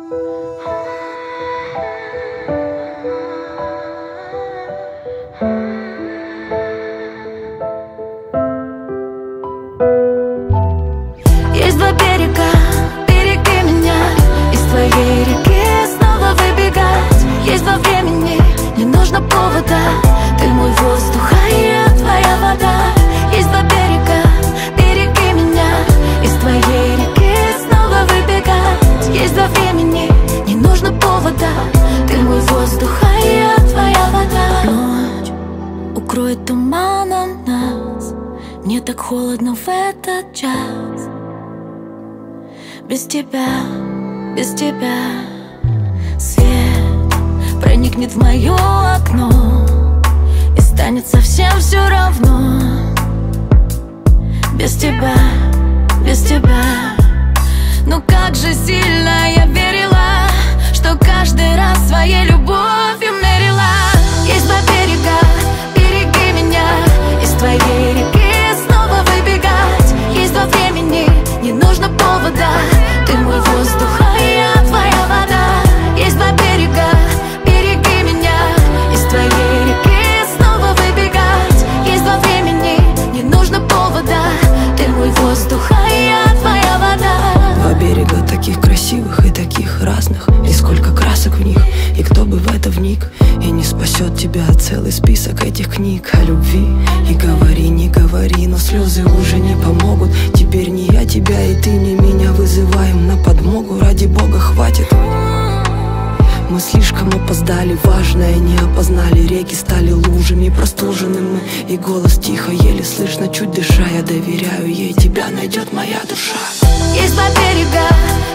Есть два берега, береги меня. Из твоей реки снова выбегать. Есть два времени, не нужно повода. Ты мой воздух, а я твоя вода. Есть два берега, береги меня. Из твоей реки снова выбегать. Есть два времени, не нужно повода. Ты мой воздух, а я твоя вода. Ночь укроет туманом нас. Мне так холодно в этот час. Без тебя, без тебя. Свет проникнет в мое окно, и станет совсем все равно. Без тебя, без тебя. Но как же сильно я верила, что каждый раз своей любовью мерила. Есть два берега, береги меня. Из твоей реки снова выбегать. Есть два времени, не нужно повода. Ты мой воздух, а я твоя вода. Есть два берега, береги меня. Из твоей реки снова выбегать. Есть два времени, не нужно повода. Ты мой воздух, а я твоя вода. Два берега таких красивых и таких разных. И сколько красок в них, и кто бы в это вник. И не спасет тебя целый список этих книг о любви. И говори, не говори, но слезы уже не помогут. Теперь не я тебя и ты не меня вызываем на подмогу. Ради бога, хватит. Мы слишком опоздали, важное не опознали. Реки стали лужами, простужены мы. И голос тихо, еле слышно, чуть дыша. Я доверяю ей, тебя найдет моя душа. Есть два берега,